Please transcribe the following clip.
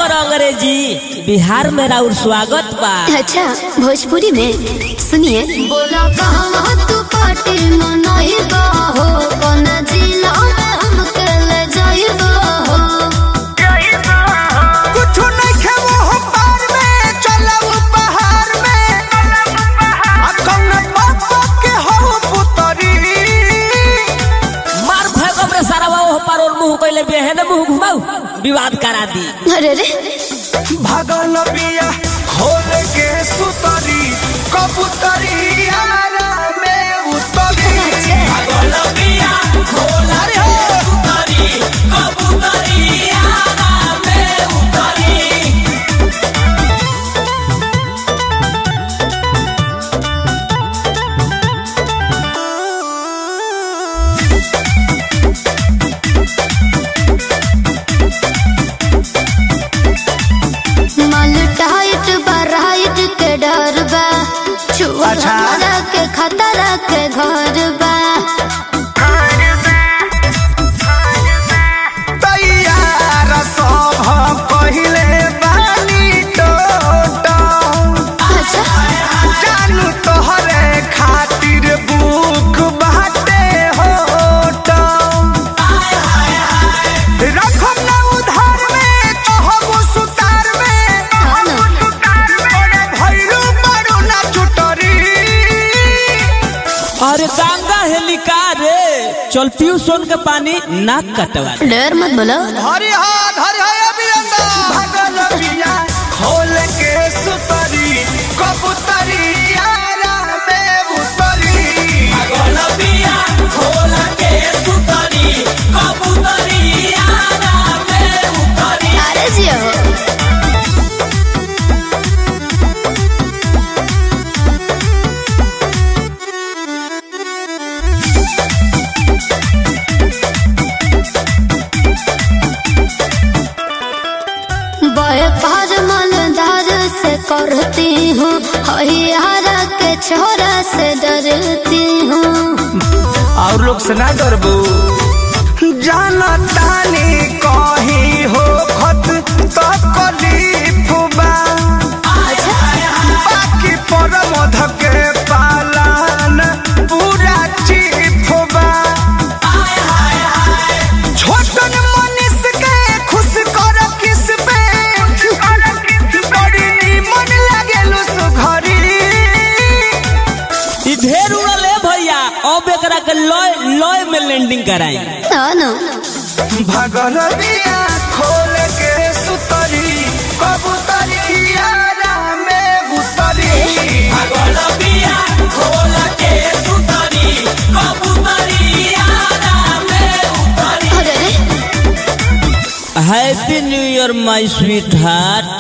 पर अंग्रेजी बिहार में राउर स्वागत बा। अच्छा भोजपुरी में सुनिए। बोला कहाँ तू पार्टी मनाइबा हो, कौन जिला में हमके ले जाइबा हो। कुछ नहीं खेवो हो पार में, चलो पहाड़ में, कौन बाबा के हो पुतरी। मार फेंकब रे सारा वो पर और मुंह कइले बेहन मुंह घुमाऊ विवाद करा दी। अरे रे भगल बिया खोल के सुतरी कबूतरी यारा में उतरी। भगल बिया खोल के सुतरी कबूतरी यारा में उतरी। माल टाइट बराइट के डर बा, छुआ हमरा के खतरा के घर बा। तैयार सब पहिले बानी टोटो। अच्छा जानू तोहरे खातिर बुक बाटे होटो। रखम ना उधार में कहबो सुतार में, ओरे भैरू बड़ू ना चुटरी। अरे गंगा हेलिका रे चल पीऊ सोन के पानी नाक कटवा। डर मत बोलो। हरि हा बिरंदा। भगल बिया खोल के सुतरी कबूतरी यारा में उतरी। भगल बिया खोल के सुतरी कबूतरी यारा में उतरी। अरे जियो व्यापार मालदार से करती हूँ, हरियारा के छोरा से डरती हूँ। और लोग से ना डरबू, जाना तानी कहीं हो खत तकलीफ बा। बाकी पर मध के पालन पूरा चीफ बा। छोटन मनीष के खुश कर किस पे, बड़ी नीमन लागेलु सुघरी। ई ढेर उड़ले भैया अब एकरा के लॉय में लैंडिंग कराई। ना भगल बिया खोल के सुतरी कबूतरी यारा में उतरी। भगल बिया खोल के सुतरी कबूतरी यारा में उतरी। अरे रे happy new year my sweet heart.